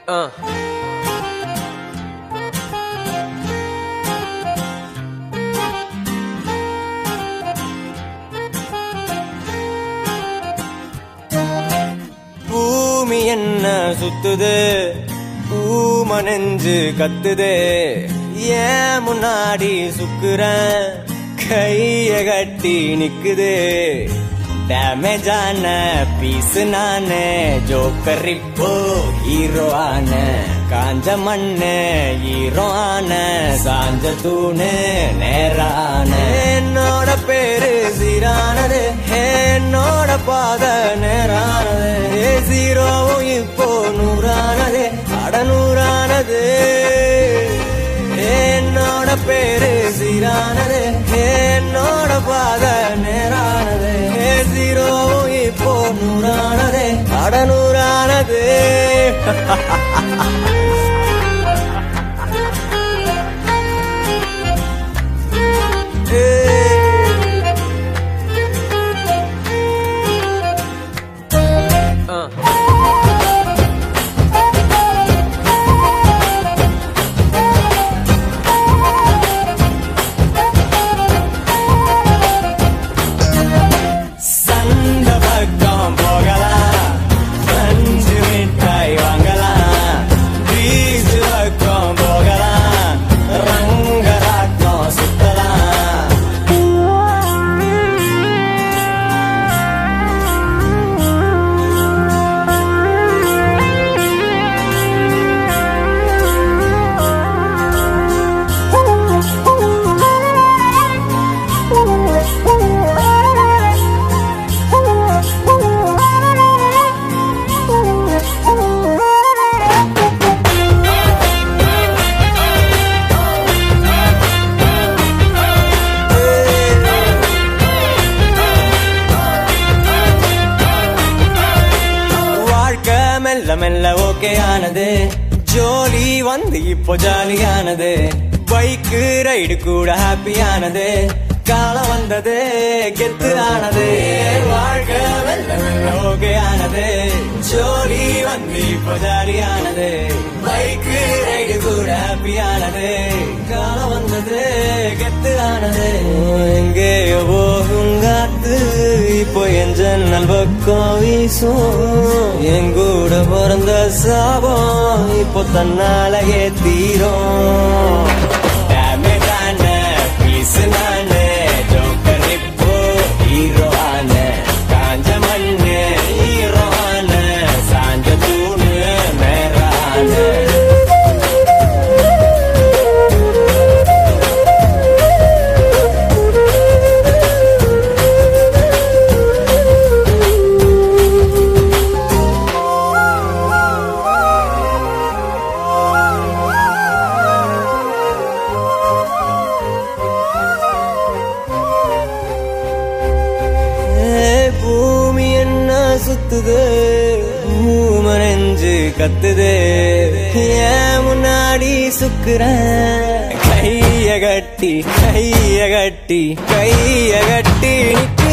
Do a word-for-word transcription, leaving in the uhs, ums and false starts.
Uh. பூமி என்ன சுத்துது, பூம நெஞ்சு கத்துது, ஏன் முன்னாடி சுக்குறேன் கைய கட்டி நிக்குது. டேமேஜான பீஸ் நானு, ஜோக்கர் இப்போ ஹீரோ ஆன, காஞ்ச மண்ணு ஹீரோ ஆன, சாஞ்ச தூணு நேரான. என்னோட பேரு சீரானது, என்னோட பாத நேரானது, சீரோவும் இப்போ நூறானது, அடநூறானது. என்னோட பேரு சீரானது, என்னோட பாத நேரானது, சீரோவும் இப்போ நூறானது, அடநூறானது. மெல்ல மெல்ல ஓகே ஆனது, ஜோலி வந்து இப்போ ஜாலியானது, பைக்கு ரைடு கூட ஹாப்பியானது, காலம் வந்தது கெத்து ஆனது. வாழ்க்கை மெல்ல மெல்ல ஓகே ஆனது, ஜோலி வந்து இப்போ ஜாலியானது, பைக்கு ரைடு கூட ஹாப்பியானது, காலம் வந்தது கெத்து ஆனது. எங்கேயோ போகும் காத்து இப்போ என் ஜன்னல் பக்கம் வீசும், எங்கூட பிறந்த சாபம் இப்போ தன்னாலேயே தீரும். டேமேஜான பீஸ் நானு, ஜோக்கர் இப்போ ஹீரோ ஆன, காஞ்ச மண்ணு ஹீரோ ஆன, சாஞ்ச தூணு நேரான. பூமி என்ன சுத்துது, பூம நெஞ்சு கத்துது, ஏன் முன்னாடி சுக்குறேன் கைய கட்டி கைய கட்டி கைய கட்டி.